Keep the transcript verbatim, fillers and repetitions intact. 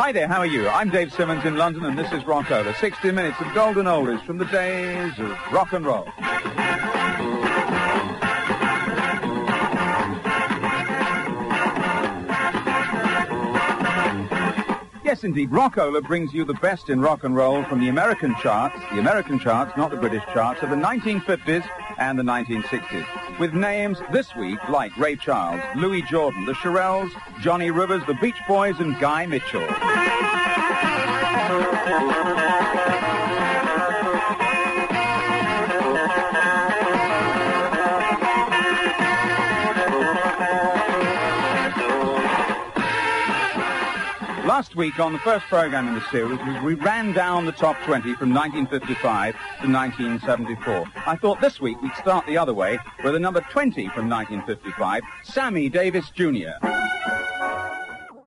Hi there, how are you? I'm Dave Simmons in London, and this is Rockola. sixty minutes of golden oldies from the days of rock and roll. Yes, indeed, Rockola brings you the best in rock and roll from the American charts, the American charts, not the British charts, of the nineteen fifties and the nineteen sixties, with names this week like Ray Charles, Louis Jordan, the Shirelles, Johnny Rivers, the Beach Boys, and Guy Mitchell. Last week on the first program in the series, we ran down the top twenty from nineteen fifty-five to nineteen seventy-four. I thought this week we'd start the other way with a number twenty from nineteen fifty-five, Sammy Davis Junior